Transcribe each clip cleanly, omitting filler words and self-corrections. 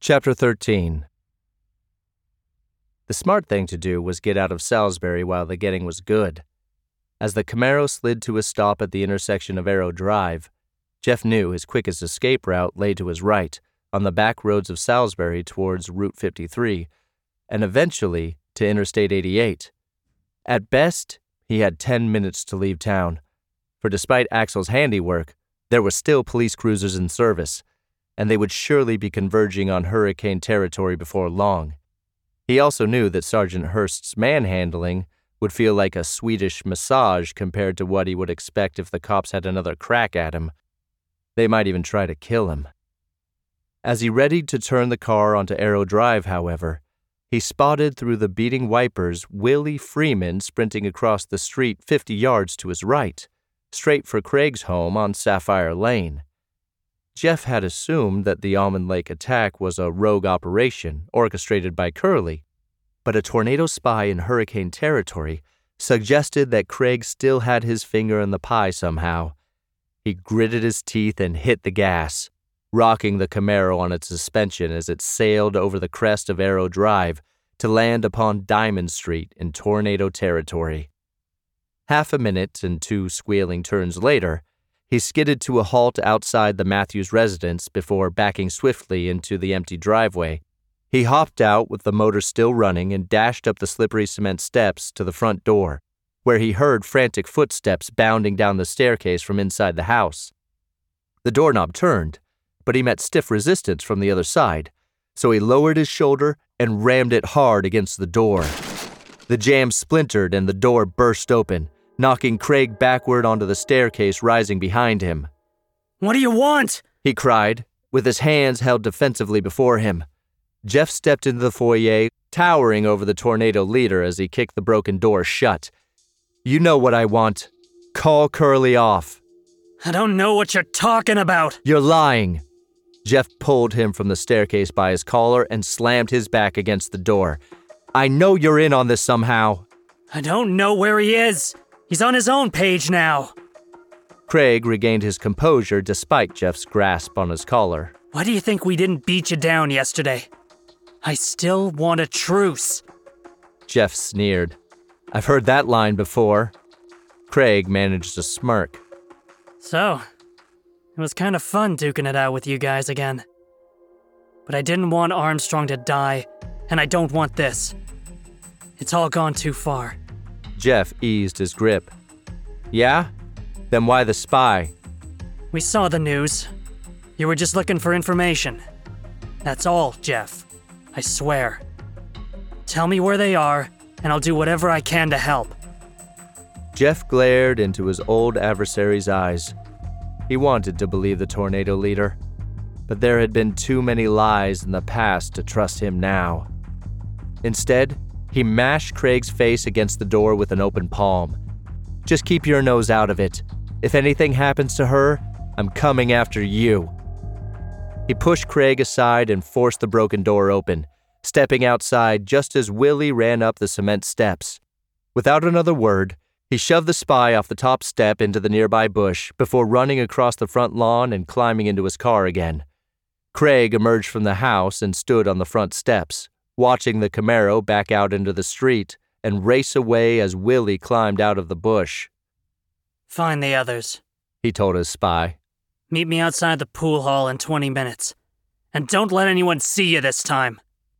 Chapter 13. The smart thing to do was get out of Salisbury while the getting was good. As the Camaro slid to a stop at the intersection of Arrow Drive, Jeff knew his quickest escape route lay to his right, on the back roads of Salisbury towards Route 53, and eventually to Interstate 88. At best, he had 10 minutes to leave town, for despite Axel's handiwork, there were still police cruisers in service, and they would surely be converging on hurricane territory before long. He also knew that Sergeant Hurst's manhandling would feel like a Swedish massage compared to what he would expect if the cops had another crack at him. They might even try to kill him. As he readied to turn the car onto Arrow Drive, however, he spotted through the beating wipers Willie Freeman sprinting across the street 50 yards to his right, straight for Craig's home on Sapphire Lane. Jeff had assumed that the Almond Lake attack was a rogue operation orchestrated by Curly, but a tornado spy in hurricane territory suggested that Craig still had his finger in the pie somehow. He gritted his teeth and hit the gas, rocking the Camaro on its suspension as it sailed over the crest of Arrow Drive to land upon Diamond Street in tornado territory. Half a minute and 2 squealing turns later, he skidded to a halt outside the Matthews residence before backing swiftly into the empty driveway. He hopped out with the motor still running and dashed up the slippery cement steps to the front door, where he heard frantic footsteps bounding down the staircase from inside the house. The doorknob turned, but he met stiff resistance from the other side, so he lowered his shoulder and rammed it hard against the door. The jam splintered and the door burst open, knocking Craig backward onto the staircase rising behind him. "What do you want?" he cried, with his hands held defensively before him. Jeff stepped into the foyer, towering over the tornado leader as he kicked the broken door shut. "You know what I want. Call Curly off." "I don't know what you're talking about." "You're lying." Jeff pulled him from the staircase by his collar and slammed his back against the door. "I know you're in on this somehow." "I don't know where he is. He's on his own page now." Craig regained his composure despite Jeff's grasp on his collar. "Why do you think we didn't beat you down yesterday? I still want a truce." Jeff sneered. "I've heard that line before." Craig managed a smirk. "So, it was kind of fun duking it out with you guys again. But I didn't want Armstrong to die, and I don't want this. It's all gone too far." Jeff eased his grip. "Yeah? Then why the spy?" "We saw the news. You were just looking for information. That's all, Jeff. I swear. Tell me where they are, and I'll do whatever I can to help." Jeff glared into his old adversary's eyes. He wanted to believe the tornado leader, but there had been too many lies in the past to trust him now. Instead, he mashed Craig's face against the door with an open palm. "Just keep your nose out of it. If anything happens to her, I'm coming after you." He pushed Craig aside and forced the broken door open, stepping outside just as Willie ran up the cement steps. Without another word, he shoved the spy off the top step into the nearby bush before running across the front lawn and climbing into his car again. Craig emerged from the house and stood on the front steps, watching the Camaro back out into the street and race away as Willie climbed out of the bush. "Find the others," he told his spy. "Meet me outside the pool hall in 20 minutes. And don't let anyone see you this time."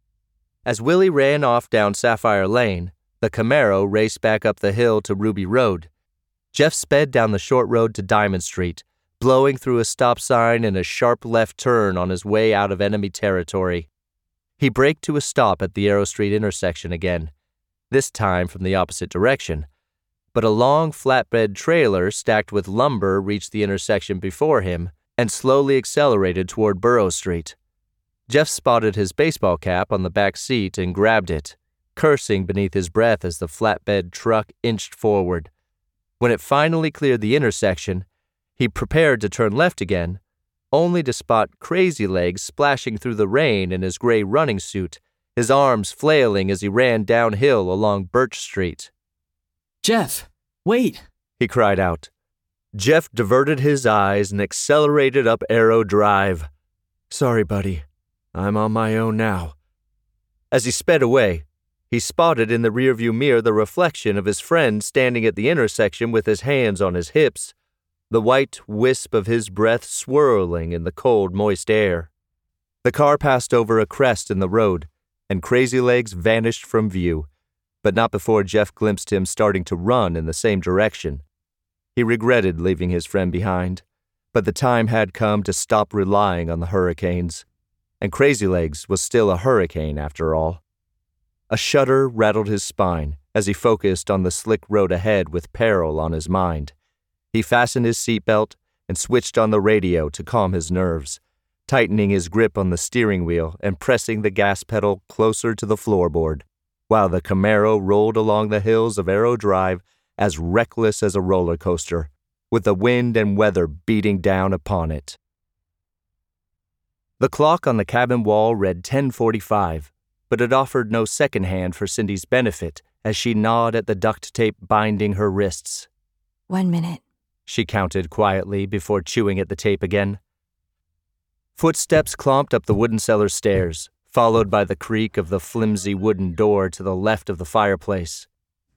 As Willie ran off down Sapphire Lane, the Camaro raced back up the hill to Ruby Road. Jeff sped down the short road to Diamond Street, blowing through a stop sign and a sharp left turn on his way out of enemy territory. He braked to a stop at the Arrow Street intersection again, this time from the opposite direction. But a long flatbed trailer stacked with lumber reached the intersection before him and slowly accelerated toward Burrough Street. Jeff spotted his baseball cap on the back seat and grabbed it, cursing beneath his breath as the flatbed truck inched forward. When it finally cleared the intersection, he prepared to turn left again, only to spot Crazy Legs splashing through the rain in his gray running suit, his arms flailing as he ran downhill along Birch Street. "Jeff, wait!" he cried out. Jeff diverted his eyes and accelerated up Arrow Drive. "Sorry, buddy. I'm on my own now. As he sped away, he spotted in the rearview mirror the reflection of his friend standing at the intersection with his hands on his hips, the white wisp of his breath swirling in the cold, moist air. The car passed over a crest in the road, and Crazy Legs vanished from view, but not before Jeff glimpsed him starting to run in the same direction. He regretted leaving his friend behind, but the time had come to stop relying on the hurricanes, and Crazy Legs was still a hurricane after all. A shudder rattled his spine as he focused on the slick road ahead with peril on his mind. He fastened his seatbelt and switched on the radio to calm his nerves, tightening his grip on the steering wheel and pressing the gas pedal closer to the floorboard, while the Camaro rolled along the hills of Arrow Drive as reckless as a roller coaster, with the wind and weather beating down upon it. The clock on the cabin wall read 10:45, but it offered no second hand for Cindy's benefit as she gnawed at the duct tape binding her wrists. 1 minute, she counted quietly before chewing at the tape again. Footsteps clomped up the wooden cellar stairs, followed by the creak of the flimsy wooden door to the left of the fireplace.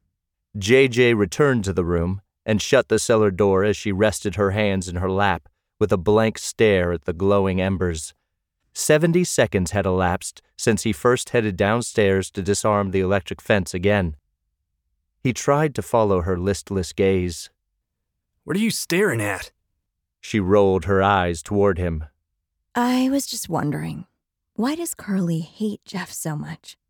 JJ returned to the room and shut the cellar door as she rested her hands in her lap with a blank stare at the glowing embers. 70 seconds had elapsed since he first headed downstairs to disarm the electric fence again. He tried to follow her listless gaze. "What are you staring at?" She rolled her eyes toward him. I was just wondering, why does Curly hate Jeff so much?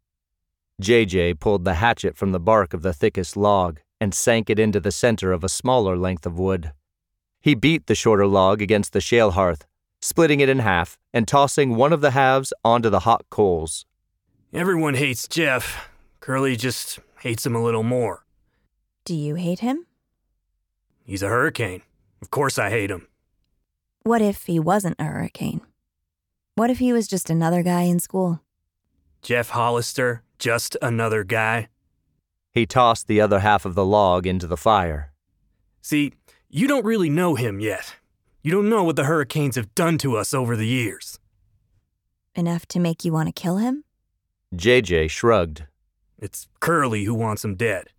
JJ pulled the hatchet from the bark of the thickest log and sank it into the center of a smaller length of wood. He beat the shorter log against the shale hearth, splitting it in half and tossing one of the halves onto the hot coals. "Everyone hates Jeff. Curly just hates him a little more. Do you hate him? He's a hurricane. Of course I hate him." What if he wasn't a hurricane? What if he was just another guy in school? Jeff Hollister, just another guy. He tossed the other half of the log into the fire. See, you don't really know him yet. You don't know what the hurricanes have done to us over the years. Enough to make you want to kill him? JJ shrugged. It's Curly who wants him dead.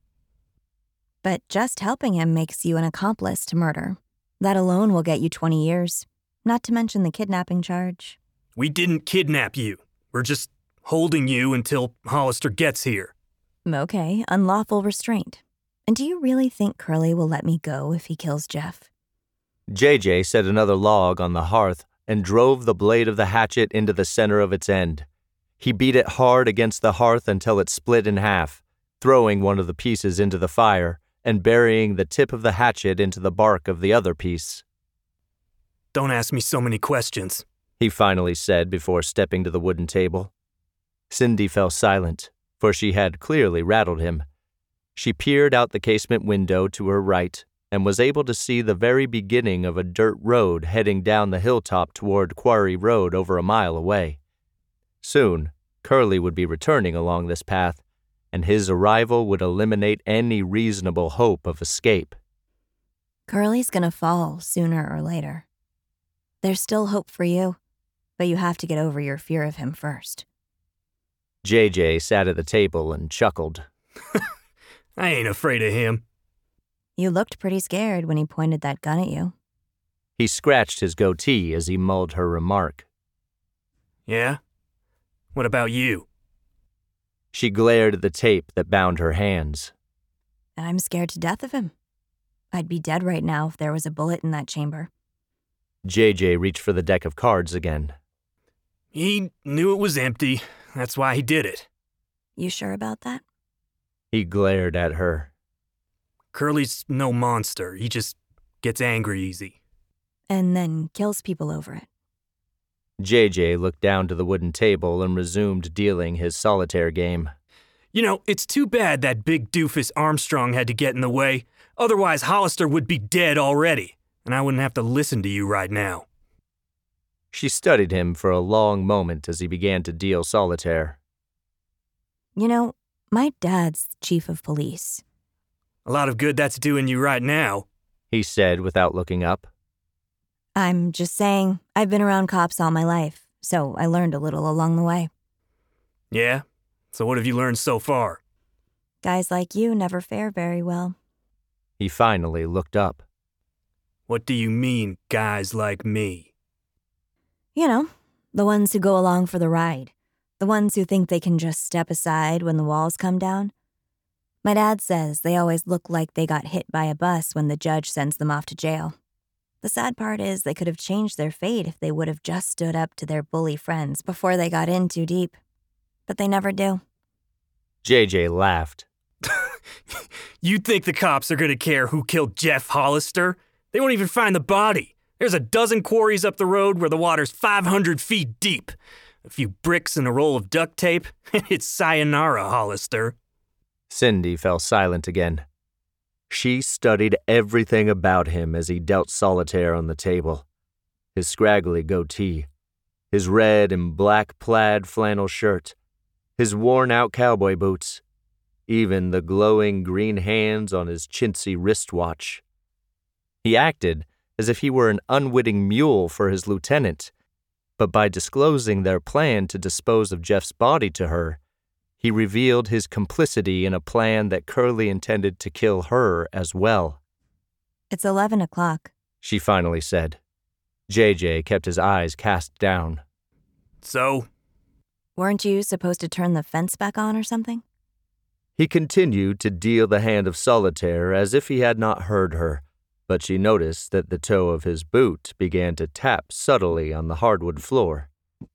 But just helping him makes you an accomplice to murder. That alone will get you 20 years, not to mention the kidnapping charge. We didn't kidnap you. We're just holding you until Hollister gets here. Okay, unlawful restraint. And do you really think Curly will let me go if he kills Jeff? JJ set another log on the hearth and drove the blade of the hatchet into the center of its end. He beat it hard against the hearth until it split in half, throwing one of the pieces into the fire and burying the tip of the hatchet into the bark of the other piece. "Don't ask me so many questions," he finally said before stepping to the wooden table. Cindy fell silent, for she had clearly rattled him. She peered out the casement window to her right and was able to see the very beginning of a dirt road heading down the hilltop toward Quarry Road over a mile away. Soon, Curly would be returning along this path, and his arrival would eliminate any reasonable hope of escape. Curly's gonna fall sooner or later. There's still hope for you, but you have to get over your fear of him first. JJ sat at the table and chuckled. I ain't afraid of him. You looked pretty scared when he pointed that gun at you. He scratched his goatee as he mulled her remark. Yeah? What about you? She glared at the tape that bound her hands. I'm scared to death of him. I'd be dead right now if there was a bullet in that chamber. JJ reached for the deck of cards again. He knew it was empty. That's why he did it. You sure about that? He glared at her. Curly's no monster. He just gets angry easy. And then kills people over it. JJ looked down to the wooden table and resumed dealing his solitaire game. You know, it's too bad that big doofus Armstrong had to get in the way. Otherwise, Hollister would be dead already, and I wouldn't have to listen to you right now. She studied him for a long moment as he began to deal solitaire. You know, my dad's chief of police. A lot of good that's doing you right now, he said without looking up. I'm just saying, I've been around cops all my life, so I learned a little along the way. Yeah? So what have you learned so far? Guys like you never fare very well. He finally looked up. What do you mean, guys like me? You know, the ones who go along for the ride. The ones who think they can just step aside when the walls come down. My dad says they always look like they got hit by a bus when the judge sends them off to jail. The sad part is they could have changed their fate if they would have just stood up to their bully friends before they got in too deep. But they never do. JJ laughed. You think the cops are gonna care who killed Jeff Hollister? They won't even find the body. There's a dozen quarries up the road where the water's 500 feet deep. A few bricks and a roll of duct tape, and it's sayonara, Hollister. Cindy fell silent again. She studied everything about him as he dealt solitaire on the table. His scraggly goatee, his red and black plaid flannel shirt, his worn-out cowboy boots, even the glowing green hands on his chintzy wristwatch. He acted as if he were an unwitting mule for his lieutenant, but by disclosing their plan to dispose of Jeff's body to her, he revealed his complicity in a plan that Curly intended to kill her as well. It's 11 o'clock, she finally said. JJ kept his eyes cast down. So? Weren't you supposed to turn the fence back on or something? He continued to deal the hand of solitaire as if he had not heard her, but she noticed that the toe of his boot began to tap subtly on the hardwood floor.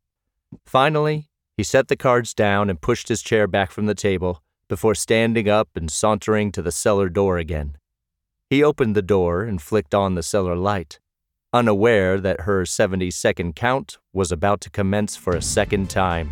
Finally, he set the cards down and pushed his chair back from the table before standing up and sauntering to the cellar door again. He opened the door and flicked on the cellar light, unaware that her 70-second count was about to commence for a second time.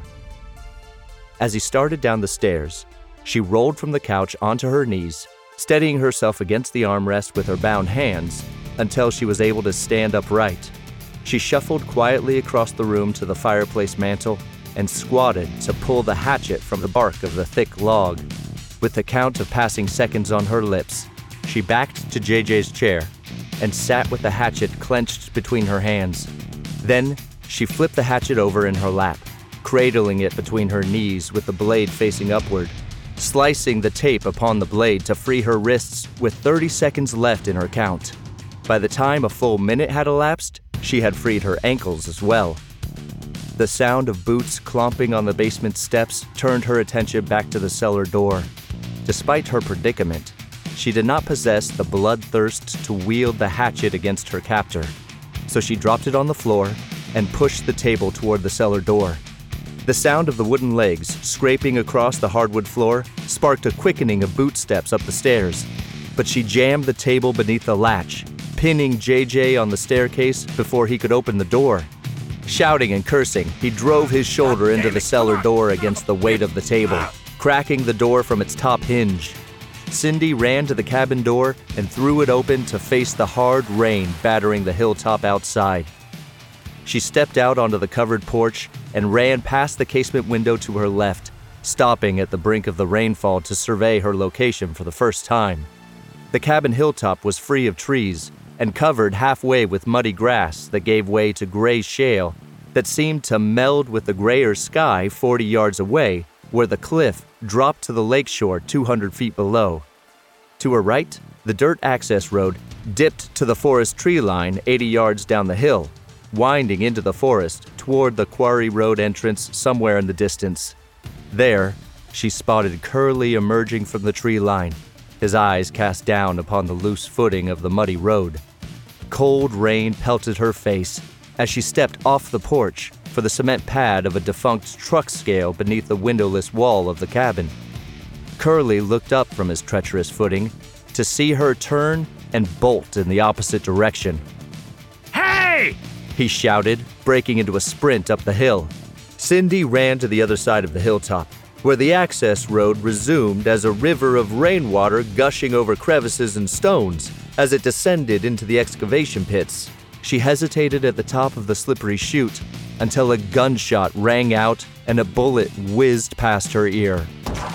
As he started down the stairs, she rolled from the couch onto her knees, steadying herself against the armrest with her bound hands until she was able to stand upright. She shuffled quietly across the room to the fireplace mantel and squatted to pull the hatchet from the bark of the thick log. With the count of passing seconds on her lips, she backed to JJ's chair and sat with the hatchet clenched between her hands. Then, she flipped the hatchet over in her lap, cradling it between her knees with the blade facing upward, slicing the tape upon the blade to free her wrists with 30 seconds left in her count. By the time a full minute had elapsed, she had freed her ankles as well. The sound of boots clomping on the basement steps turned her attention back to the cellar door. Despite her predicament, she did not possess the bloodthirst to wield the hatchet against her captor, so she dropped it on the floor and pushed the table toward the cellar door. The sound of the wooden legs scraping across the hardwood floor sparked a quickening of boot steps up the stairs, but she jammed the table beneath the latch, pinning JJ on the staircase before he could open the door. Shouting and cursing, he drove his shoulder into the cellar door against the weight of the table, cracking the door from its top hinge. Cindy ran to the cabin door and threw it open to face the hard rain battering the hilltop outside. She stepped out onto the covered porch and ran past the casement window to her left, stopping at the brink of the rainfall to survey her location for the first time. The cabin hilltop was free of trees and covered halfway with muddy grass that gave way to gray shale that seemed to meld with the grayer sky 40 yards away, where the cliff dropped to the lakeshore 200 feet below. To her right, the dirt access road dipped to the forest tree line 80 yards down the hill, winding into the forest toward the quarry road entrance somewhere in the distance. There, she spotted Curly emerging from the tree line, his eyes cast down upon the loose footing of the muddy road. Cold rain pelted her face as she stepped off the porch for the cement pad of a defunct truck scale beneath the windowless wall of the cabin. Curly looked up from his treacherous footing to see her turn and bolt in the opposite direction. Hey! He shouted, breaking into a sprint up the hill. Cindy ran to the other side of the hilltop, where the access road resumed as a river of rainwater gushing over crevices and stones as it descended into the excavation pits. She hesitated at the top of the slippery chute until a gunshot rang out and a bullet whizzed past her ear.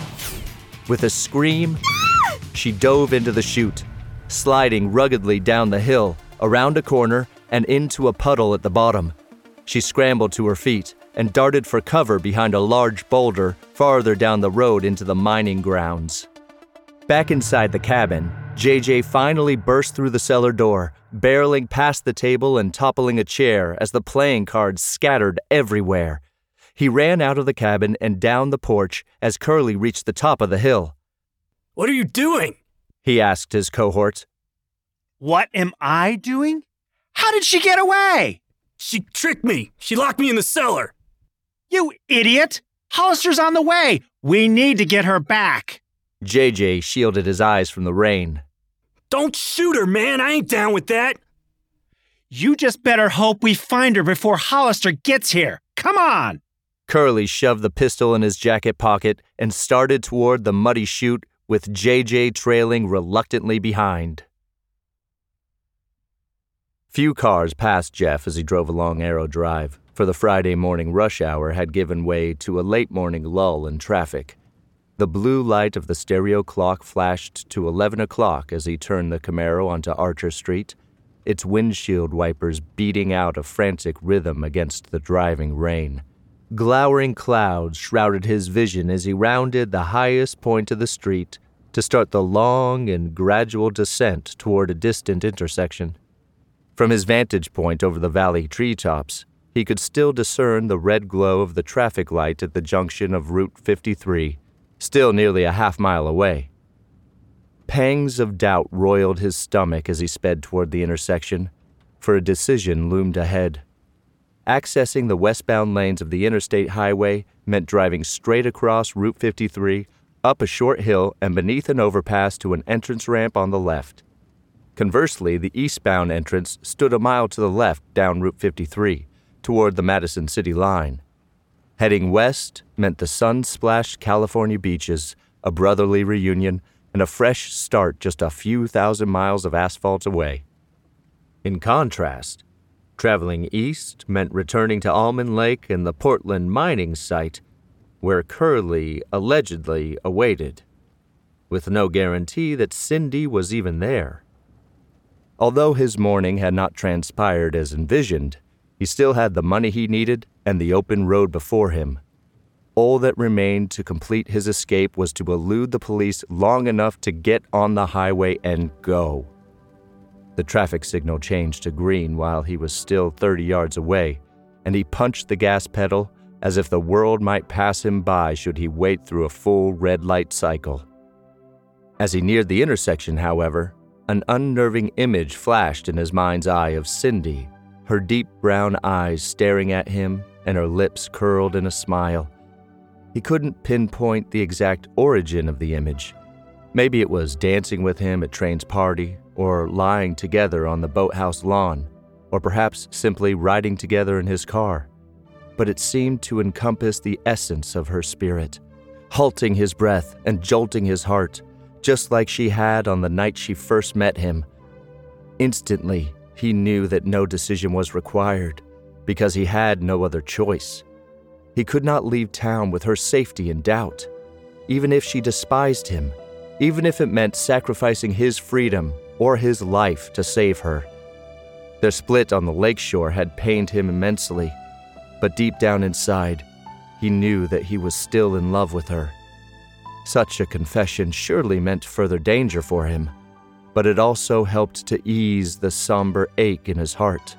With a scream, she dove into the chute, sliding ruggedly down the hill, around a corner, and into a puddle at the bottom. She scrambled to her feet and darted for cover behind a large boulder farther down the road into the mining grounds. Back inside the cabin, JJ finally burst through the cellar door, barreling past the table and toppling a chair as the playing cards scattered everywhere. He ran out of the cabin and down the porch as Curly reached the top of the hill. What are you doing? He asked his cohort. What am I doing? How did she get away? She tricked me. She locked me in the cellar. You idiot! Hollister's on the way. We need to get her back. JJ shielded his eyes from the rain. Don't shoot her, man. I ain't down with that. You just better hope we find her before Hollister gets here. Come on! Curly shoved the pistol in his jacket pocket and started toward the muddy chute with JJ trailing reluctantly behind. Few cars passed Jeff as he drove along Arrow Drive, for the Friday morning rush hour had given way to a late morning lull in traffic. The blue light of the stereo clock flashed to 11 o'clock as he turned the Camaro onto Archer Street, its windshield wipers beating out a frantic rhythm against the driving rain. Glowering clouds shrouded his vision as he rounded the highest point of the street to start the long and gradual descent toward a distant intersection. From his vantage point over the valley treetops, he could still discern the red glow of the traffic light at the junction of Route 53, still nearly a half-mile away. Pangs of doubt roiled his stomach as he sped toward the intersection, for a decision loomed ahead. Accessing the westbound lanes of the interstate highway meant driving straight across Route 53, up a short hill and beneath an overpass to an entrance ramp on the left. Conversely, the eastbound entrance stood a mile to the left down Route 53, toward the Madison City line. Heading west meant the sun-splashed California beaches, a brotherly reunion, and a fresh start just a few thousand miles of asphalt away. In contrast, traveling east meant returning to Almond Lake and the Portland mining site, where Curly allegedly awaited, with no guarantee that Cindy was even there. Although his morning had not transpired as envisioned, he still had the money he needed and the open road before him. All that remained to complete his escape was to elude the police long enough to get on the highway and go. The traffic signal changed to green while he was still 30 yards away, and he punched the gas pedal as if the world might pass him by should he wait through a full red light cycle. As he neared the intersection, however, an unnerving image flashed in his mind's eye of Cindy, her deep brown eyes staring at him and her lips curled in a smile. He couldn't pinpoint the exact origin of the image. Maybe it was dancing with him at Train's party, or lying together on the boathouse lawn, or perhaps simply riding together in his car. But it seemed to encompass the essence of her spirit, halting his breath and jolting his heart, just like she had on the night she first met him. Instantly, he knew that no decision was required, because he had no other choice. He could not leave town with her safety in doubt, even if she despised him, even if it meant sacrificing his freedom or his life to save her. Their split on the lakeshore had pained him immensely, but deep down inside, he knew that he was still in love with her. Such a confession surely meant further danger for him, but it also helped to ease the somber ache in his heart.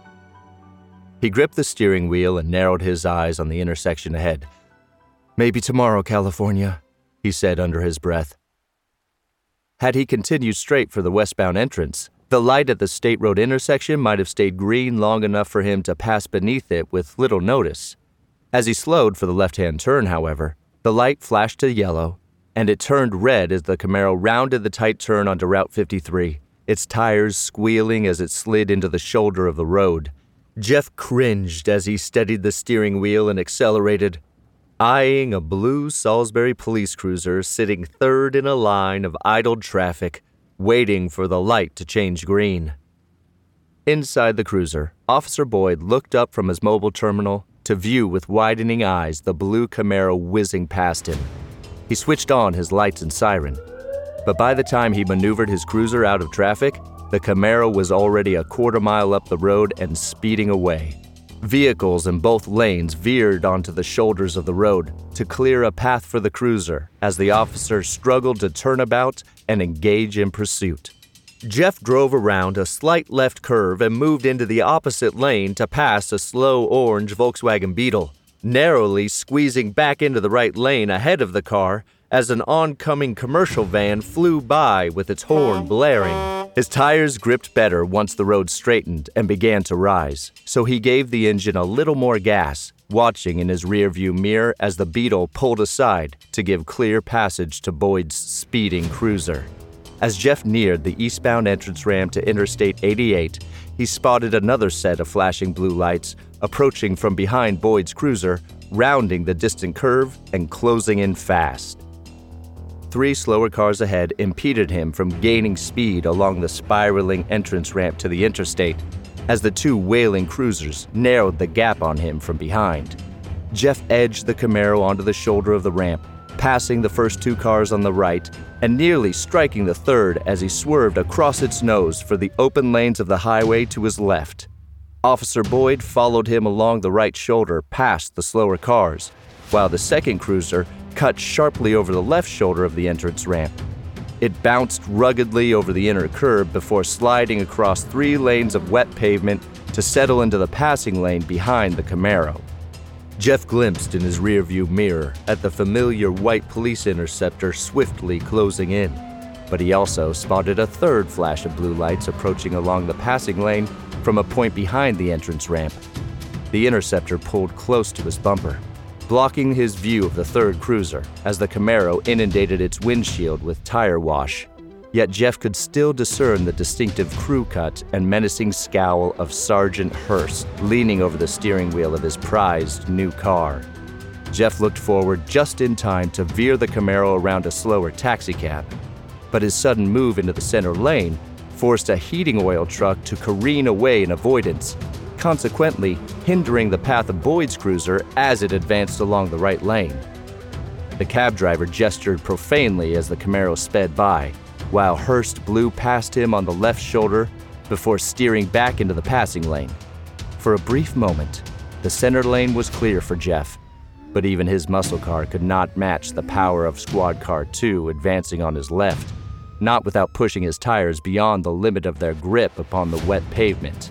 He gripped the steering wheel and narrowed his eyes on the intersection ahead. "Maybe tomorrow, California," he said under his breath. Had he continued straight for the westbound entrance, the light at the State Road intersection might have stayed green long enough for him to pass beneath it with little notice. As he slowed for the left-hand turn, however, the light flashed to yellow, and it turned red as the Camaro rounded the tight turn onto Route 53, its tires squealing as it slid into the shoulder of the road. Jeff cringed as he steadied the steering wheel and accelerated, eyeing a blue Salisbury police cruiser sitting third in a line of idled traffic, waiting for the light to change green. Inside the cruiser, Officer Boyd looked up from his mobile terminal to view with widening eyes the blue Camaro whizzing past him. He switched on his lights and siren, but by the time he maneuvered his cruiser out of traffic, the Camaro was already a quarter mile up the road and speeding away. Vehicles in both lanes veered onto the shoulders of the road to clear a path for the cruiser as the officers struggled to turn about and engage in pursuit. Jeff drove around a slight left curve and moved into the opposite lane to pass a slow orange Volkswagen Beetle, narrowly squeezing back into the right lane ahead of the car as an oncoming commercial van flew by with its horn blaring. His tires gripped better once the road straightened and began to rise, so he gave the engine a little more gas, watching in his rearview mirror as the Beetle pulled aside to give clear passage to Boyd's speeding cruiser. As Jeff neared the eastbound entrance ramp to Interstate 88, he spotted another set of flashing blue lights approaching from behind Boyd's cruiser, rounding the distant curve and closing in fast. 3 slower cars ahead impeded him from gaining speed along the spiraling entrance ramp to the interstate as the 2 wailing cruisers narrowed the gap on him from behind. Jeff edged the Camaro onto the shoulder of the ramp, passing the first 2 cars on the right and nearly striking the third as he swerved across its nose for the open lanes of the highway to his left. Officer Boyd followed him along the right shoulder past the slower cars, while the second cruiser cut sharply over the left shoulder of the entrance ramp. It bounced ruggedly over the inner curb before sliding across 3 lanes of wet pavement to settle into the passing lane behind the Camaro. Jeff glimpsed in his rearview mirror at the familiar white police interceptor swiftly closing in, but he also spotted a third flash of blue lights approaching along the passing lane from a point behind the entrance ramp. The interceptor pulled close to his bumper, blocking his view of the third cruiser as the Camaro inundated its windshield with tire wash. Yet Jeff could still discern the distinctive crew cut and menacing scowl of Sergeant Hurst leaning over the steering wheel of his prized new car. Jeff looked forward just in time to veer the Camaro around a slower taxicab, but his sudden move into the center lane forced a heating oil truck to careen away in avoidance, consequently hindering the path of Boyd's cruiser as it advanced along the right lane. The cab driver gestured profanely as the Camaro sped by, while Hurst blew past him on the left shoulder before steering back into the passing lane. For a brief moment, the center lane was clear for Jeff, but even his muscle car could not match the power of Squad Car 2 advancing on his left, not without pushing his tires beyond the limit of their grip upon the wet pavement.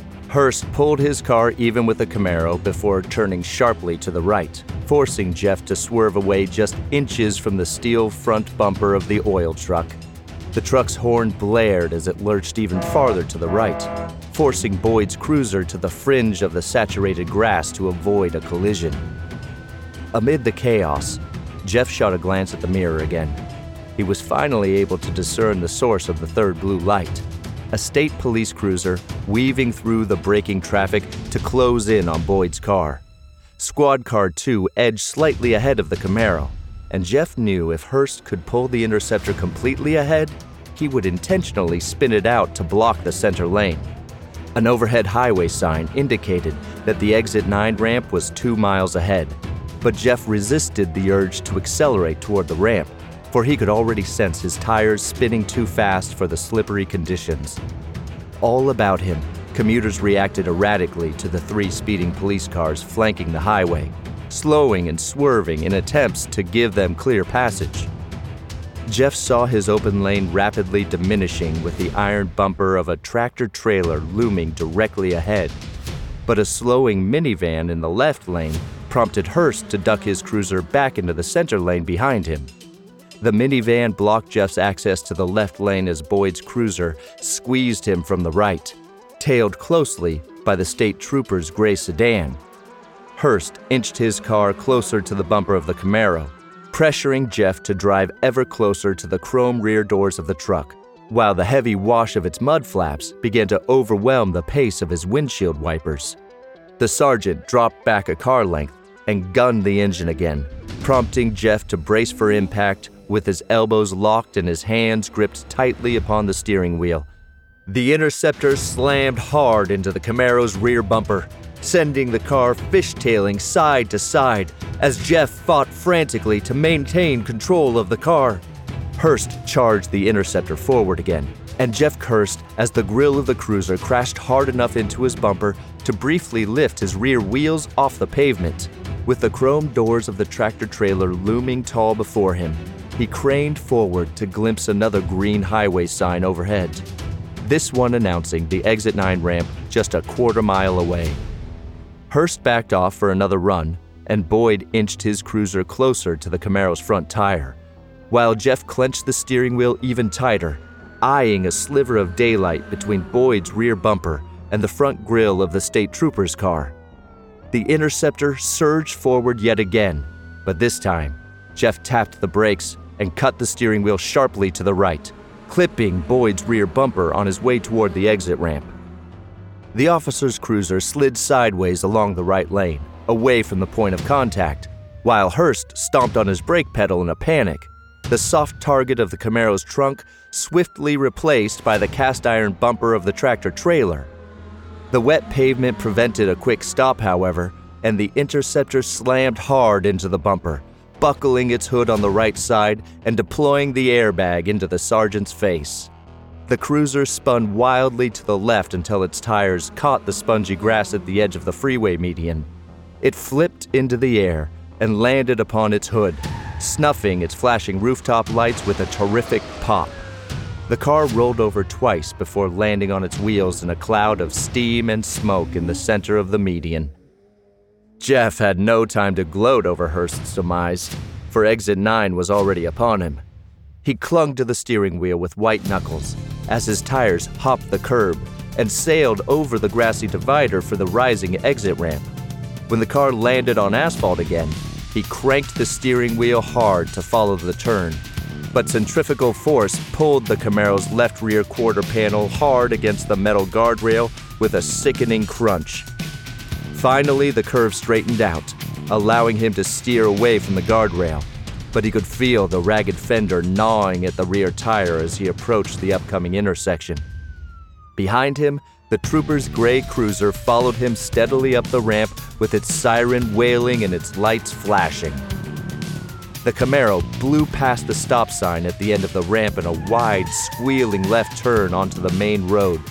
Hurst pulled his car even with the Camaro before turning sharply to the right, forcing Jeff to swerve away just inches from the steel front bumper of the oil truck. The truck's horn blared as it lurched even farther to the right, forcing Boyd's cruiser to the fringe of the saturated grass to avoid a collision. Amid the chaos, Jeff shot a glance at the mirror again. He was finally able to discern the source of the third blue light, a state police cruiser weaving through the braking traffic to close in on Boyd's car. Squad Car 2 edged slightly ahead of the Camaro, and Jeff knew if Hurst could pull the interceptor completely ahead, he would intentionally spin it out to block the center lane. An overhead highway sign indicated that the exit 9 ramp was 2 miles ahead, but Jeff resisted the urge to accelerate toward the ramp, for he could already sense his tires spinning too fast for the slippery conditions. All about him, commuters reacted erratically to the 3 speeding police cars flanking the highway, slowing and swerving in attempts to give them clear passage. Jeff saw his open lane rapidly diminishing with the iron bumper of a tractor-trailer looming directly ahead, but a slowing minivan in the left lane prompted Hurst to duck his cruiser back into the center lane behind him. The minivan blocked Jeff's access to the left lane as Boyd's cruiser squeezed him from the right, tailed closely by the state trooper's gray sedan. Hurst inched his car closer to the bumper of the Camaro, pressuring Jeff to drive ever closer to the chrome rear doors of the truck, while the heavy wash of its mud flaps began to overwhelm the pace of his windshield wipers. The sergeant dropped back a car length and gunned the engine again, prompting Jeff to brace for impact with his elbows locked and his hands gripped tightly upon the steering wheel. The interceptor slammed hard into the Camaro's rear bumper, sending the car fishtailing side to side as Jeff fought frantically to maintain control of the car. Hurst charged the interceptor forward again, and Jeff cursed as the grill of the cruiser crashed hard enough into his bumper to briefly lift his rear wheels off the pavement. With the chrome doors of the tractor-trailer looming tall before him, he craned forward to glimpse another green highway sign overhead, this one announcing the Exit 9 ramp just a quarter mile away. Hurst backed off for another run, and Boyd inched his cruiser closer to the Camaro's front tire, while Jeff clenched the steering wheel even tighter, eyeing a sliver of daylight between Boyd's rear bumper and the front grille of the state trooper's car. The Interceptor surged forward yet again, but this time, Jeff tapped the brakes and cut the steering wheel sharply to the right, clipping Boyd's rear bumper on his way toward the exit ramp. The officer's cruiser slid sideways along the right lane, away from the point of contact, while Hurst stomped on his brake pedal in a panic, the soft target of the Camaro's trunk swiftly replaced by the cast-iron bumper of the tractor-trailer. The wet pavement prevented a quick stop, however, and the Interceptor slammed hard into the bumper, buckling its hood on the right side and deploying the airbag into the sergeant's face. The cruiser spun wildly to the left until its tires caught the spongy grass at the edge of the freeway median. It flipped into the air and landed upon its hood, snuffing its flashing rooftop lights with a terrific pop. The car rolled over twice before landing on its wheels in a cloud of steam and smoke in the center of the median. Jeff had no time to gloat over Hurst's demise, for Exit 9 was already upon him. He clung to the steering wheel with white knuckles as his tires hopped the curb and sailed over the grassy divider for the rising exit ramp. When the car landed on asphalt again, he cranked the steering wheel hard to follow the turn, but centrifugal force pulled the Camaro's left rear quarter panel hard against the metal guardrail with a sickening crunch. Finally, the curve straightened out, allowing him to steer away from the guardrail, but he could feel the ragged fender gnawing at the rear tire as he approached the upcoming intersection. Behind him, the trooper's gray cruiser followed him steadily up the ramp with its siren wailing and its lights flashing. The Camaro blew past the stop sign at the end of the ramp in a wide, squealing left turn onto the main road.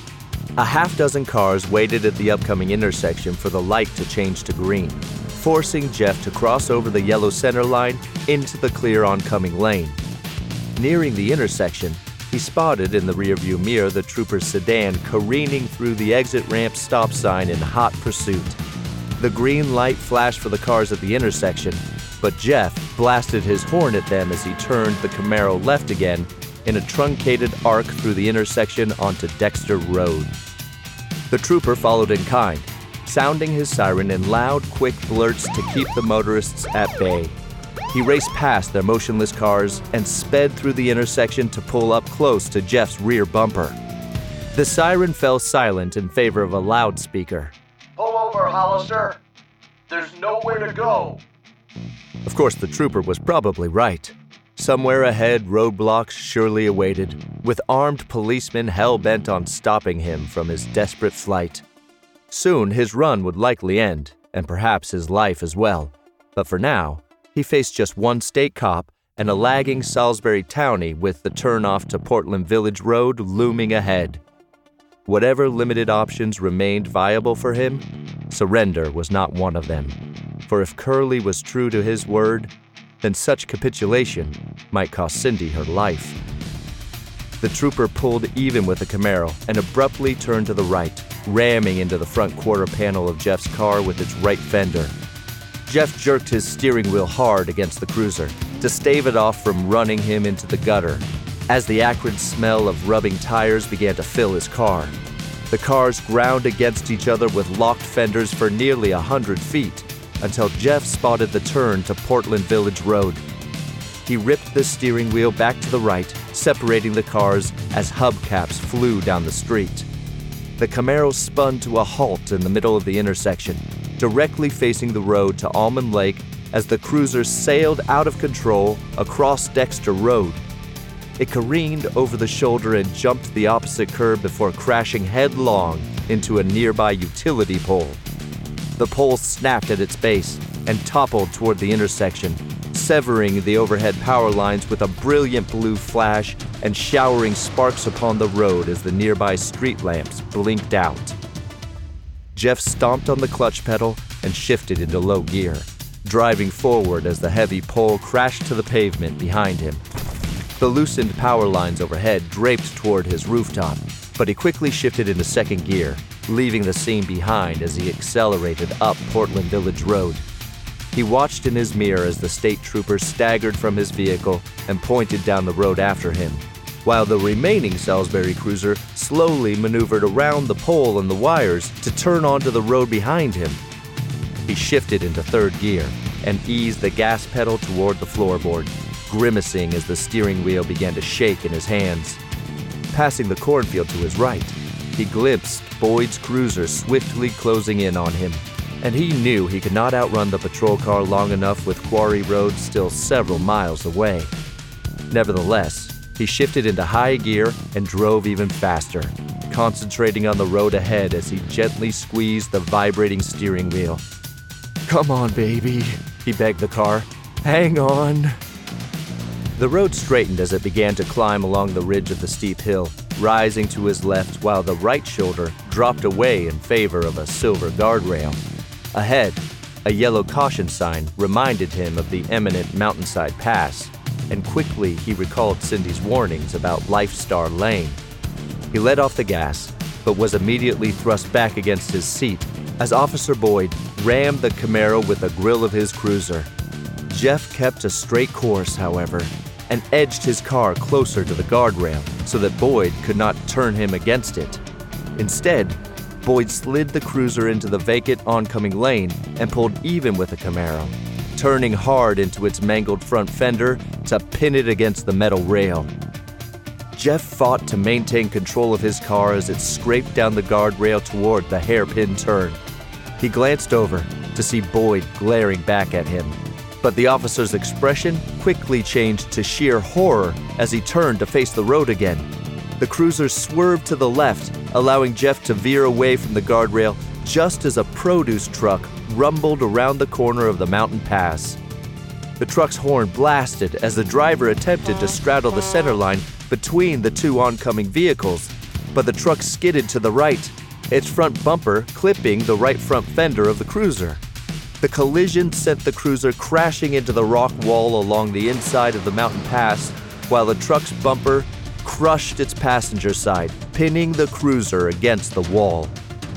A half-dozen cars waited at the upcoming intersection for the light to change to green, forcing Jeff to cross over the yellow center line into the clear oncoming lane. Nearing the intersection, he spotted in the rearview mirror the trooper's sedan careening through the exit ramp stop sign in hot pursuit. The green light flashed for the cars at the intersection, but Jeff blasted his horn at them as he turned the Camaro left again in a truncated arc through the intersection onto Dexter Road. The trooper followed in kind, sounding his siren in loud, quick blurts to keep the motorists at bay. He raced past their motionless cars and sped through the intersection to pull up close to Jeff's rear bumper. The siren fell silent in favor of a loudspeaker. "Pull over, Hollister. There's nowhere to go." Of course, the trooper was probably right. Somewhere ahead, roadblocks surely awaited, with armed policemen hell-bent on stopping him from his desperate flight. Soon, his run would likely end, and perhaps his life as well. But for now, he faced just one state cop and a lagging Salisbury townie with the turnoff to Portland Village Road looming ahead. Whatever limited options remained viable for him, surrender was not one of them. For if Curley was true to his word, then such capitulation might cost Cindy her life. The trooper pulled even with the Camaro and abruptly turned to the right, ramming into the front quarter panel of Jeff's car with its right fender. Jeff jerked his steering wheel hard against the cruiser to stave it off from running him into the gutter as the acrid smell of rubbing tires began to fill his car. The cars ground against each other with locked fenders for nearly 100 feet until Jeff spotted the turn to Portland Village Road. He ripped the steering wheel back to the right, separating the cars as hubcaps flew down the street. The Camaro spun to a halt in the middle of the intersection, directly facing the road to Almond Lake as the cruiser sailed out of control across Dexter Road. It careened over the shoulder and jumped the opposite curb before crashing headlong into a nearby utility pole. The pole snapped at its base and toppled toward the intersection, severing the overhead power lines with a brilliant blue flash and showering sparks upon the road as the nearby street lamps blinked out. Jeff stomped on the clutch pedal and shifted into low gear, driving forward as the heavy pole crashed to the pavement behind him. The loosened power lines overhead draped toward his rooftop, but he quickly shifted into second gear, leaving the scene behind as he accelerated up Portland Village Road. He watched in his mirror as the state trooper staggered from his vehicle and pointed down the road after him, while the remaining Salisbury cruiser slowly maneuvered around the pole and the wires to turn onto the road behind him. He shifted into third gear and eased the gas pedal toward the floorboard, grimacing as the steering wheel began to shake in his hands. Passing the cornfield to his right, he glimpsed Boyd's cruiser swiftly closing in on him, and he knew he could not outrun the patrol car long enough with Quarry Road still several miles away. Nevertheless, he shifted into high gear and drove even faster, concentrating on the road ahead as he gently squeezed the vibrating steering wheel. "Come on, baby," he begged the car. "Hang on." The road straightened as it began to climb along the ridge of the steep hill, rising to his left while the right shoulder dropped away in favor of a silver guardrail. Ahead, a yellow caution sign reminded him of the imminent mountainside pass, and quickly he recalled Cindy's warnings about Life Star Lane. He let off the gas, but was immediately thrust back against his seat as Officer Boyd rammed the Camaro with the grill of his cruiser. Jeff kept a straight course, however, and edged his car closer to the guardrail so that Boyd could not turn him against it. Instead, Boyd slid the cruiser into the vacant oncoming lane and pulled even with the Camaro, turning hard into its mangled front fender to pin it against the metal rail. Jeff fought to maintain control of his car as it scraped down the guardrail toward the hairpin turn. He glanced over to see Boyd glaring back at him, but the officer's expression quickly changed to sheer horror as he turned to face the road again. The cruiser swerved to the left, allowing Jeff to veer away from the guardrail just as a produce truck rumbled around the corner of the mountain pass. The truck's horn blasted as the driver attempted to straddle the center line between the two oncoming vehicles, but the truck skidded to the right, its front bumper clipping the right front fender of the cruiser. The collision sent the cruiser crashing into the rock wall along the inside of the mountain pass, while the truck's bumper crushed its passenger side, pinning the cruiser against the wall.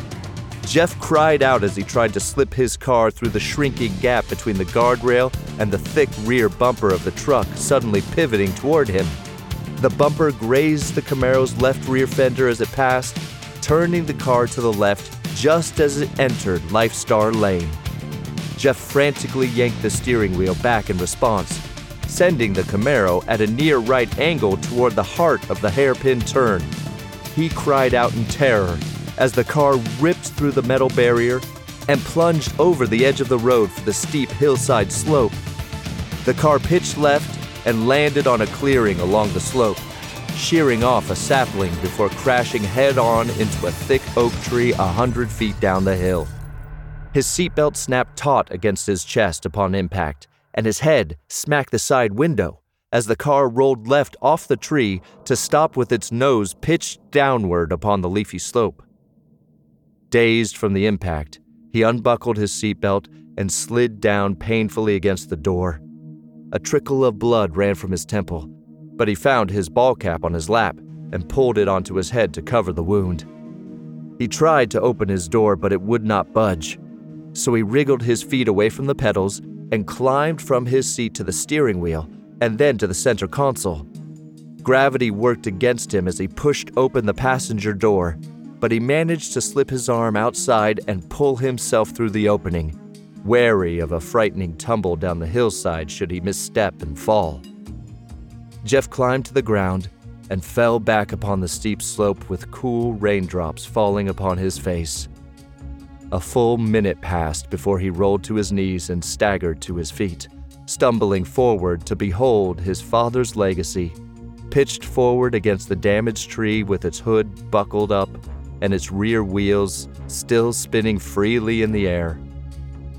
Jeff cried out as he tried to slip his car through the shrinking gap between the guardrail and the thick rear bumper of the truck suddenly pivoting toward him. The bumper grazed the Camaro's left rear fender as it passed, turning the car to the left just as it entered Life Star Lane. Jeff frantically yanked the steering wheel back in response, sending the Camaro at a near right angle toward the heart of the hairpin turn. He cried out in terror as the car ripped through the metal barrier and plunged over the edge of the road for the steep hillside slope. The car pitched left and landed on a clearing along the slope, shearing off a sapling before crashing head-on into a thick oak tree 100 feet down the hill. His seatbelt snapped taut against his chest upon impact, and his head smacked the side window as the car rolled left off the tree to stop with its nose pitched downward upon the leafy slope. Dazed from the impact, he unbuckled his seatbelt and slid down painfully against the door. A trickle of blood ran from his temple, but he found his ball cap on his lap and pulled it onto his head to cover the wound. He tried to open his door, but it would not budge, so he wriggled his feet away from the pedals and climbed from his seat to the steering wheel and then to the center console. Gravity worked against him as he pushed open the passenger door, but he managed to slip his arm outside and pull himself through the opening, wary of a frightening tumble down the hillside should he misstep and fall. Jeff climbed to the ground and fell back upon the steep slope with cool raindrops falling upon his face. A full minute passed before he rolled to his knees and staggered to his feet, stumbling forward to behold his father's legacy, pitched forward against the damaged tree with its hood buckled up and its rear wheels still spinning freely in the air.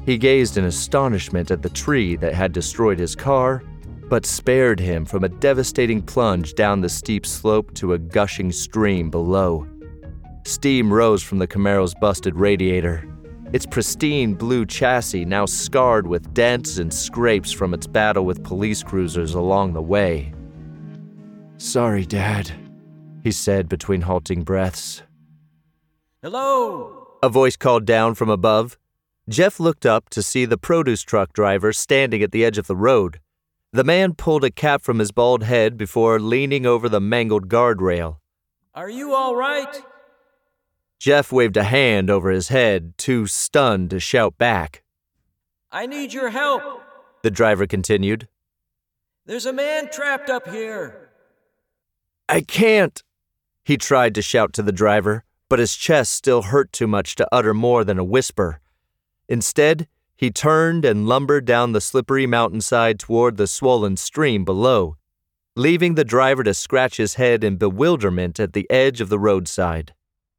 He gazed in astonishment at the tree that had destroyed his car, but spared him from a devastating plunge down the steep slope to a gushing stream below. Steam rose from the Camaro's busted radiator, its pristine blue chassis now scarred with dents and scrapes from its battle with police cruisers along the way. "Sorry, Dad," he said between halting breaths. "Hello!" A voice called down from above. Jeff looked up to see the produce truck driver standing at the edge of the road. The man pulled a cap from his bald head before leaning over the mangled guardrail. "Are you all right?" Jeff waved a hand over his head, too stunned to shout back. "I need your help," the driver continued. "There's a man trapped up here." "I can't," he tried to shout to the driver, but his chest still hurt too much to utter more than a whisper. Instead, he turned and lumbered down the slippery mountainside toward the swollen stream below, leaving the driver to scratch his head in bewilderment at the edge of the roadside.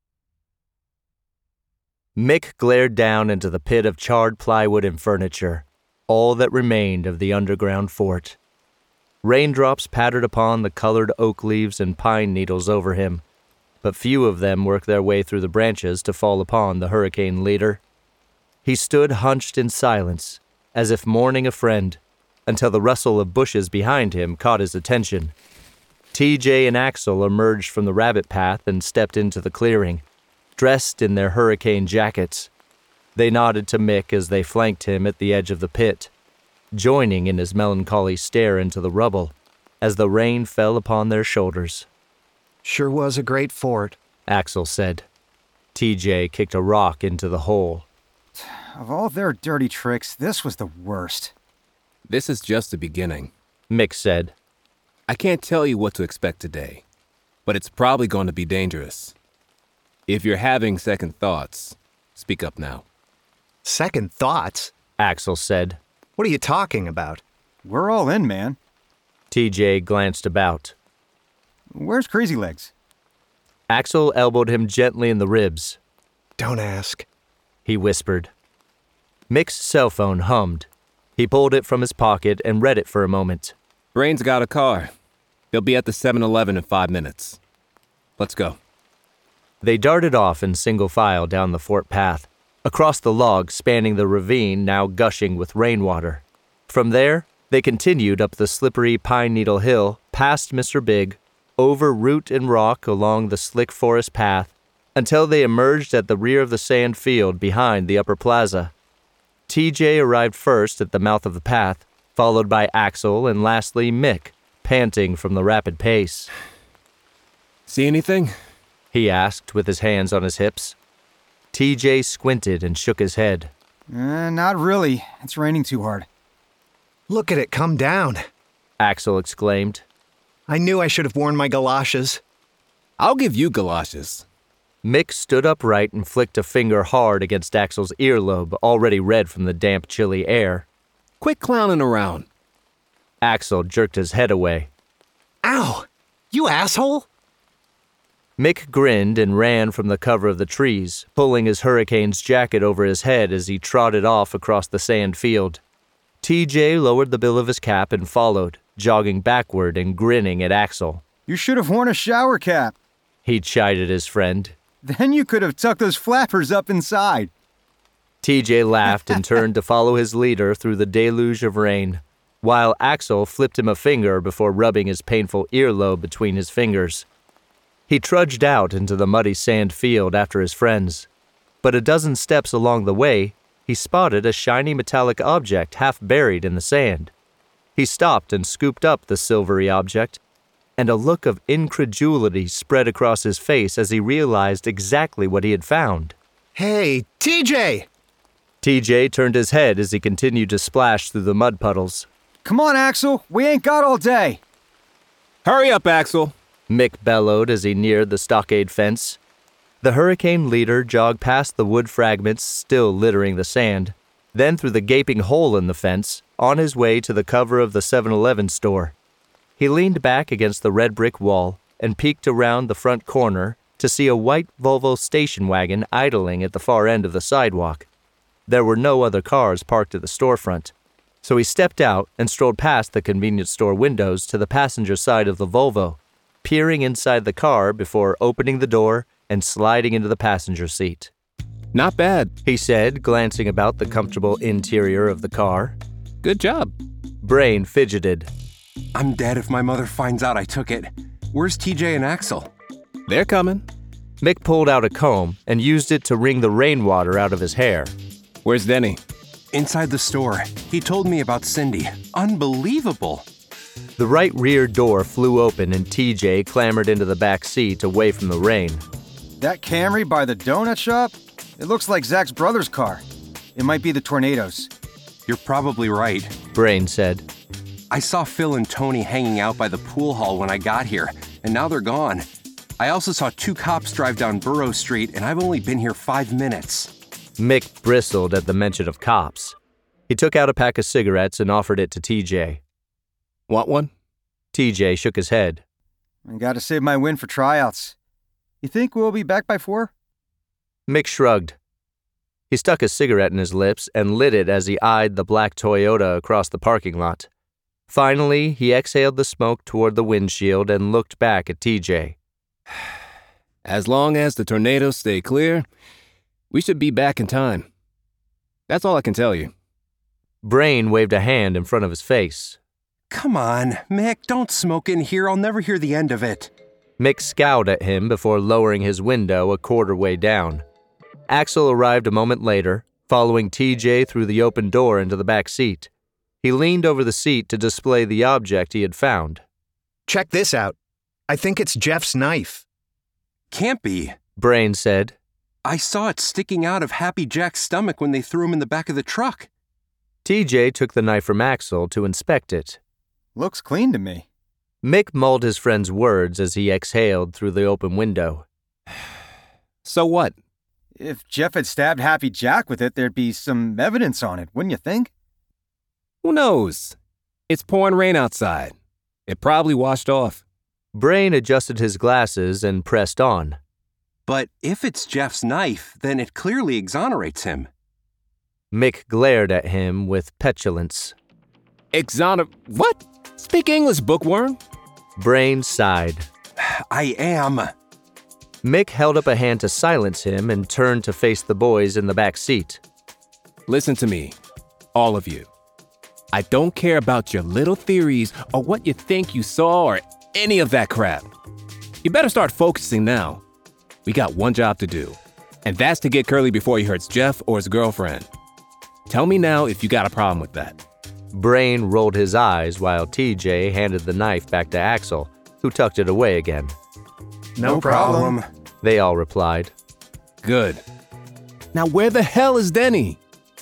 Mick glared down into the pit of charred plywood and furniture, all that remained of the underground fort. Raindrops pattered upon the colored oak leaves and pine needles over him, but few of them worked their way through the branches to fall upon the hurricane leader. He stood hunched in silence, as if mourning a friend, until the rustle of bushes behind him caught his attention. TJ and Axel emerged from the rabbit path and stepped into the clearing, dressed in their hurricane jackets. They nodded to Mick as they flanked him at the edge of the pit, joining in his melancholy stare into the rubble as the rain fell upon their shoulders. "Sure was a great fort," Axel said. TJ kicked a rock into the hole. Of all their dirty tricks, this was the worst. "This is just the beginning," Mick said. "I can't tell you what to expect today, but it's probably going to be dangerous. If you're having second thoughts, speak up now." "Second thoughts?" Axel said. "What are you talking about?" We're all in, man. TJ glanced about. Where's Crazy Legs? Axel elbowed him gently in the ribs. "Don't ask," he whispered. Mick's cell phone hummed. He pulled it from his pocket and read it for a moment. "Brain's got a car. He'll be at the 7-Eleven in 5 minutes. Let's go." They darted off in single file down the fort path, across the log spanning the ravine now gushing with rainwater. From there, they continued up the slippery Pine Needle Hill, past Mr. Big, over root and rock along the slick forest path, until they emerged at the rear of the sand field behind the upper plaza. TJ arrived first at the mouth of the path, followed by Axel and lastly Mick, panting from the rapid pace. "See anything?" he asked with his hands on his hips. TJ squinted and shook his head. Not really. It's raining too hard. "Look at it come down," Axel exclaimed. "I knew I should have worn my galoshes." "I'll give you galoshes." Mick stood upright and flicked a finger hard against Axel's earlobe, already red from the damp, chilly air. "Quit clowning around." Axel jerked his head away. "Ow! You asshole!" Mick grinned and ran from the cover of the trees, pulling his hurricane's jacket over his head as he trotted off across the sand field. TJ lowered the bill of his cap and followed, jogging backward and grinning at Axel. You should have worn a shower cap. He chided his friend. Then you could have tucked those flappers up inside. TJ laughed and turned to follow his leader through the deluge of rain, while Axel flipped him a finger before rubbing his painful earlobe between his fingers. He trudged out into the muddy sand field after his friends, but a dozen steps along the way, he spotted a shiny metallic object half buried in the sand. He stopped and scooped up the silvery object, and a look of incredulity spread across his face as he realized exactly what he had found. "Hey, TJ!" TJ turned his head as he continued to splash through the mud puddles. Come on, Axel. We ain't got all day. "Hurry up, Axel!" Mick bellowed as he neared the stockade fence. The hurricane leader jogged past the wood fragments still littering the sand, then through the gaping hole in the fence, on his way to the cover of the 7-Eleven store. He leaned back against the red brick wall and peeked around the front corner to see a white Volvo station wagon idling at the far end of the sidewalk. There were no other cars parked at the storefront, so he stepped out and strolled past the convenience store windows to the passenger side of the Volvo, peering inside the car before opening the door and sliding into the passenger seat. Not bad, he said, glancing about the comfortable interior of the car. Good job. Brain fidgeted. I'm dead if my mother finds out I took it. Where's TJ and Axel? They're coming. Mick pulled out a comb and used it to wring the rainwater out of his hair. Where's Denny? Inside the store. He told me about Cindy. Unbelievable. The right rear door flew open and TJ clambered into the back seat away from the rain. That Camry by the donut shop? It looks like Zach's brother's car. It might be the Tornadoes. You're probably right, Brain said. I saw Phil and Tony hanging out by the pool hall when I got here, and now they're gone. I also saw 2 cops drive down Burrow Street, and I've only been here 5 minutes. Mick bristled at the mention of cops. He took out a pack of cigarettes and offered it to TJ. Want one? TJ shook his head. I gotta save my win for tryouts. You think we'll be back by 4? Mick shrugged. He stuck a cigarette in his lips and lit it as he eyed the black Toyota across the parking lot. Finally, he exhaled the smoke toward the windshield and looked back at TJ. As long as the tornadoes stay clear, we should be back in time. That's all I can tell you. Brain waved a hand in front of his face. Come on, Mick, don't smoke in here. I'll never hear the end of it. Mick scowled at him before lowering his window a quarter way down. Axel arrived a moment later, following TJ through the open door into the back seat. He leaned over the seat to display the object he had found. Check this out. I think it's Jeff's knife. Can't be, Brain said. I saw it sticking out of Happy Jack's stomach when they threw him in the back of the truck. TJ took the knife from Axel to inspect it. Looks clean to me. Mick mulled his friend's words as he exhaled through the open window. So what? If Jeff had stabbed Happy Jack with it, there'd be some evidence on it, wouldn't you think? Who knows? It's pouring rain outside. It probably washed off. Brain adjusted his glasses and pressed on. But if it's Jeff's knife, then it clearly exonerates him. Mick glared at him with petulance. What? Speak English, bookworm. Brain sighed. I am. Mick held up a hand to silence him and turned to face the boys in the back seat. Listen to me, all of you. I don't care about your little theories or what you think you saw or any of that crap. You better start focusing now. We got one job to do, and that's to get Curly before he hurts Jeff or his girlfriend. Tell me now if you got a problem with that. Brain rolled his eyes while TJ handed the knife back to Axel, who tucked it away again. No problem, they all replied. Good. Now where the hell is Denny?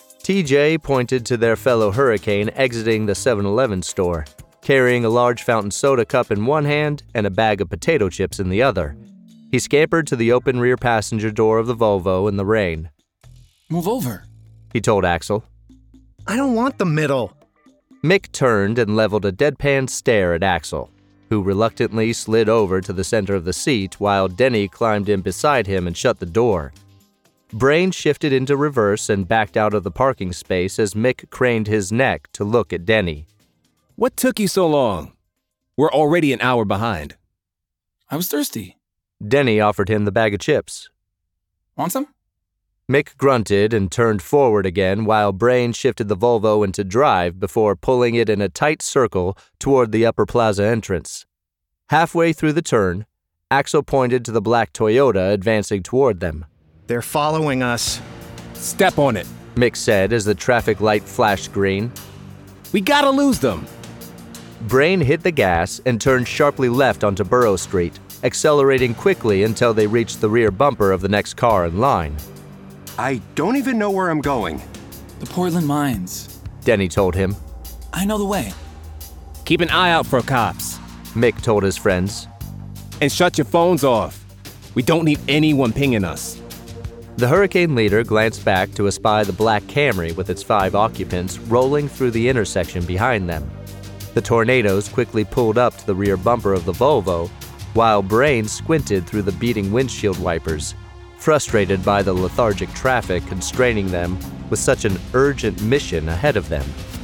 TJ pointed to their fellow Hurricane exiting the 7-Eleven store, carrying a large fountain soda cup in one hand and a bag of potato chips in the other. He scampered to the open rear passenger door of the Volvo in the rain. Move over, he told Axel. I don't want the middle. Mick turned and leveled a deadpan stare at Axel, who reluctantly slid over to the center of the seat while Denny climbed in beside him and shut the door. Brain shifted into reverse and backed out of the parking space as Mick craned his neck to look at Denny. What took you so long? We're already an hour behind. I was thirsty. Denny offered him the bag of chips. Want some? Mick grunted and turned forward again while Brain shifted the Volvo into drive before pulling it in a tight circle toward the upper plaza entrance. Halfway through the turn, Axel pointed to the black Toyota advancing toward them. They're following us. Step on it, Mick said as the traffic light flashed green. We gotta lose them. Brain hit the gas and turned sharply left onto Burrow Street, accelerating quickly until they reached the rear bumper of the next car in line. I don't even know where I'm going. The Portland Mines, Denny told him. I know the way. Keep an eye out for cops, Mick told his friends. And shut your phones off. We don't need anyone pinging us. The Hurricane leader glanced back to espy the black Camry with its 5 occupants rolling through the intersection behind them. The Tornadoes quickly pulled up to the rear bumper of the Volvo, while Brain squinted through the beating windshield wipers, frustrated by the lethargic traffic constraining them with such an urgent mission ahead of them.